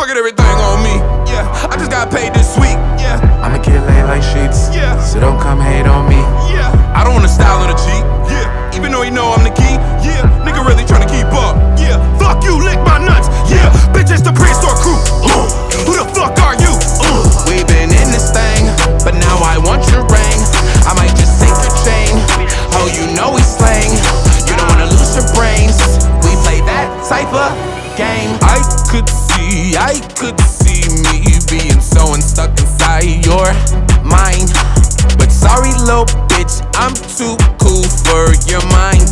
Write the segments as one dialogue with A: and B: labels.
A: Forget everything on me. Yeah, I just got paid this week. Yeah,
B: I'ma get laid like sheets.
A: Yeah.
B: So don't come hate on me.
A: yeah. I don't want to style on a Jeep. Yeah, even though you know I'm the key. Yeah, nigga really tryna keep up. Yeah, fuck you, lick my nuts. Yeah, bitch, it's the prehistoric crew. Who the fuck are you?
B: We been in this thing, but now I want your ring. I might just take your chain. Oh, you know we slang. You don't wanna lose your brains. We play that type of game.
A: I could see me being so stuck inside your
B: Mine,
A: but sorry, little bitch, I'm too cool for your mind.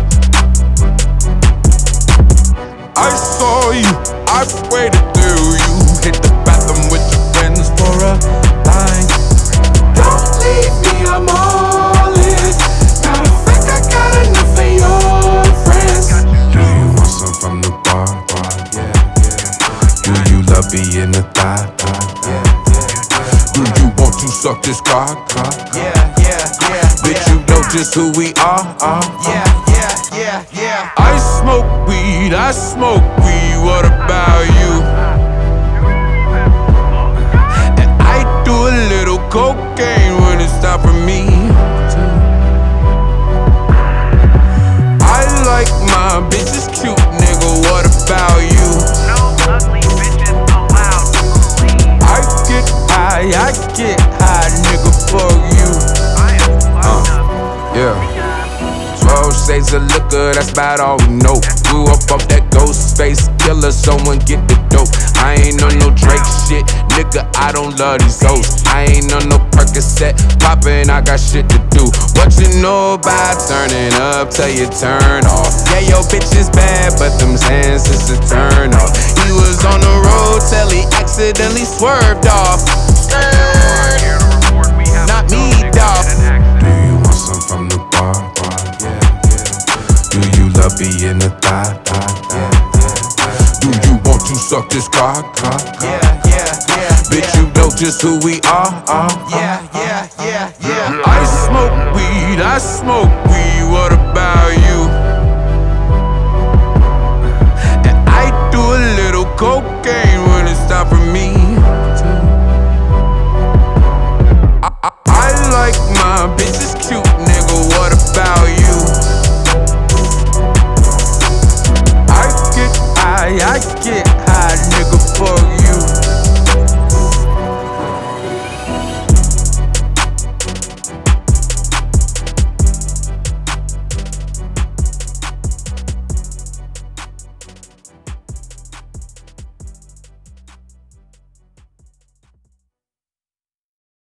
A: I saw you, I waited till you hit the bathroom with your friends for a line. Don't leave me, I'm all in. Matter of fact, I got enough of your friends.
B: do you want some from the bar? Yeah. Do you love being the thigh? Yeah.
A: Do you want to suck this cock?
B: Yeah.
A: Bitch, you know just who we are.
B: Yeah.
A: I smoke weed, what about you? And I do a little cocaine when it's time for me. I like my bitches cute, nigga, what about you?
C: No ugly bitches allowed, please.
A: I get high, nigga, fuck you.
C: I am fucked up.
A: Yeah. 12 shades of liquor, that's about all we know. Grew up off that ghost face killer, someone get the dope. I ain't on no Drake shit, nigga, I don't love these hoes. I ain't on no Percocet, poppin', I got shit to do. What you know about turning up till you turn off? Yeah, your bitch is bad, but them hands is a turn off. He was on the road till he accidentally swerved off.
C: Here to report we have
A: Not
C: a
A: me,
C: subject
A: dawg.
C: in an accident.
B: Do you want some from the bar? Yeah. Do you love being the thigh? Yeah.
A: Do you want to suck this cock?
B: Yeah.
A: Bitch, you know just who we are.
B: Yeah.
A: I smoke weed, what